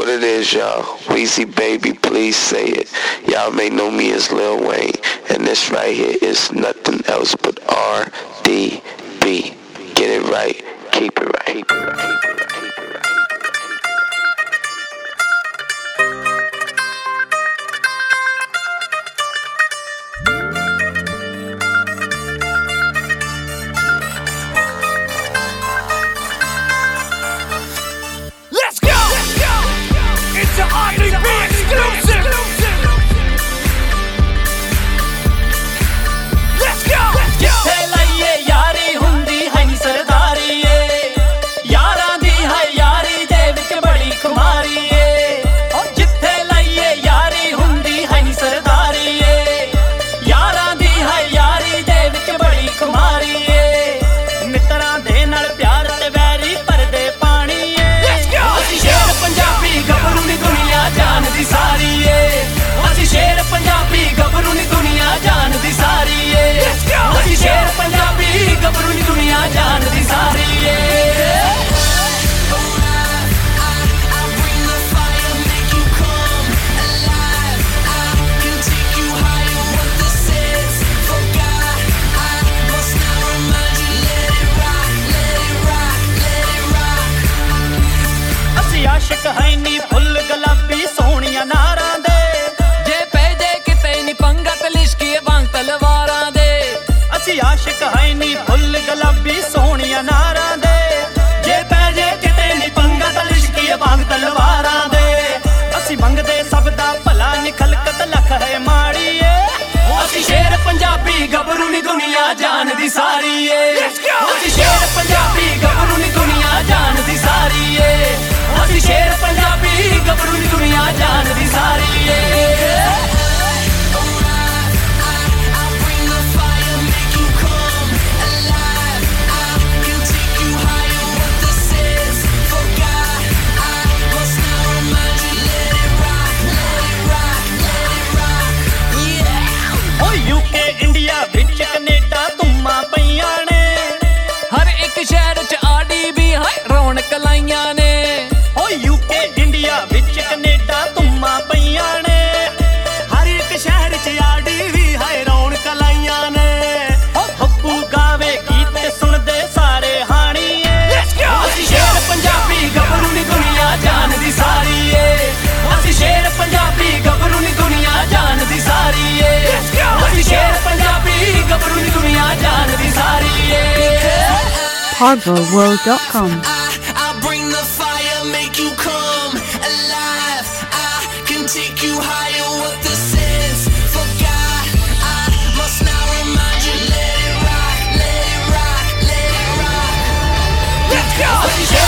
what it is, y'all. Weezy Baby, please say it. Y'all may know me as Lil Wayne, and this right here is nothing else but RDB. Get it right, keep it right, keep it right, keep it right, keep it right, keep it right. It's an RDB exclusive. Let's go. जिथे लाइए यारी हुंदी है नी सरदारी ए यारां दी है यारी दे विच बड़ी खुमारी ए जिथे लाइए यारी हुंदी है नी सरदारी ए यारां दी है यारी दे विच बड़ी खुमारी ए मित्रां दे नाल प्यार ते वैरी भरदे पानी ए असी शेर पंजाबी गबरू नी दुनिया जानदी सारी ए असी शेर पंजाबी गबरू नी दुनिया जानदी सारी ए असी शेर पंजाबी गबरू नी दुनिया जानदी सारी ए आशिक है नी फुल गुलाबी सोहणियां नारां दे जे पै जे किते नी पंगा ते लिशकीए वांग तलवारां दे असी आशिक है नी फुल गुलाबी सोहणियां नारां दे जे पै जे किते नी पंगा ते लिशकीए वांग तलवारां दे असी मंगदे सब दा भला नी खलकत लख है माड़ी ए असी शेर पंजाबी गबरू नी दुनिया जानदी सारी ए असी शेर पंजाबी गबरू नी दुनिया जानदी सारी ए असी शेर पंजाबी गबरू नी दुनिया जानदी सारी ए यूके इंडिया विच कनेडा तुमा पईयां ने हर एक शहर च RDB है रौनक लाइयां ने यूके इंडिया विच कनेडा तुमा पईयां ने हर एक शहर च RDB है रौनक लाइयां ने हप्पू गावे गीत सुनदे सारे हानी असी शेर पंजाबी गबरू नी दुनिया जानदी सारी ए असी शेर पंजाबी गबरू नी दुनिया जानदी सारी ए असी शेर पंजाबी गबरू नी दुनिया जानदी सारी ए PodroWorld.com Make you come alive. I can take you higher. What this is, forgot. I must now remind you. Let it rock, let it rock, let it rock. Let's go.